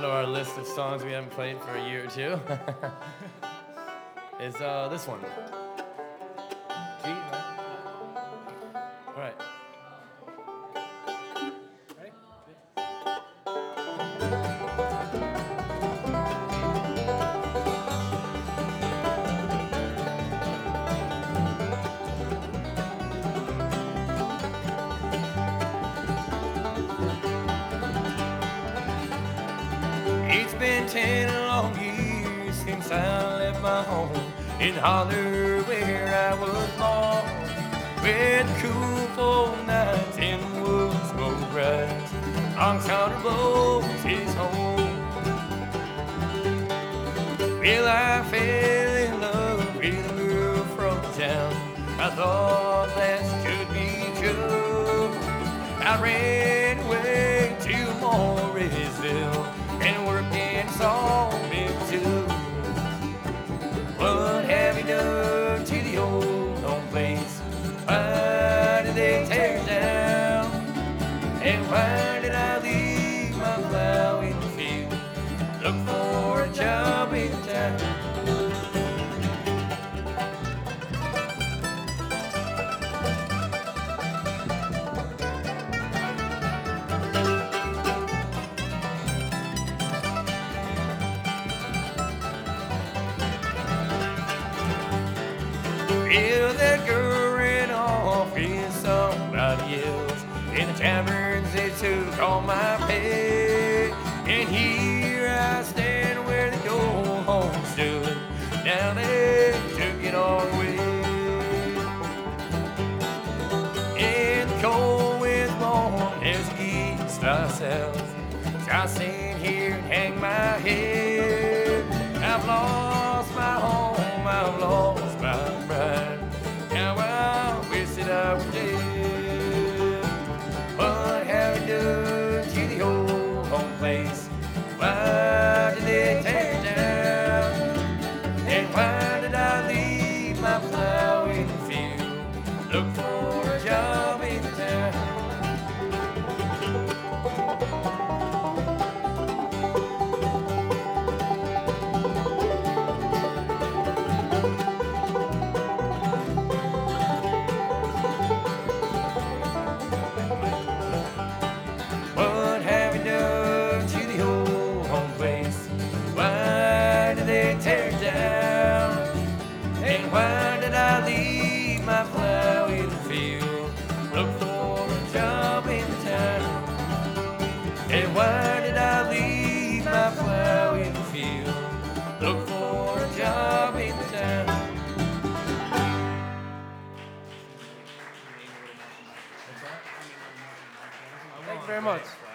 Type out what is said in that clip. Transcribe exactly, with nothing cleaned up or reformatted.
to our list of songs we haven't played for a year or two is uh, this one. G, right? All right. Ready? It's been ten long years since I left my home in Holler where I was born, where the cool fall nights in the woods smoke rise. Oxhunter Bowles is home. Well, I fell in love with a girl from town. I thought that could be true. I ran away to Morrisville and worked in sawmill too. What have you done to the old home place? Why did they tear it down? And why did I leave my plow in the field? Look for a job in town. Well, that girl ran off with somebody else. In the taverns they took all my pay. And here I stand where the old home stood. Now they took it all away. In the cold wind blowing as the east flies south, so I stand here and hang my head. I've lost my home, I've lost my bride. Now I wish that I was dead. What have you done to the old home place? Why did they tear it down? And why did I leave my plow in the field? Look for a job in town. What have you done to the old home place? Why did they tear it down? And why did I leave my plow in the field? Look for a job in town. And why did I leave my plow in the field? Look for a job in town. Thank you very much.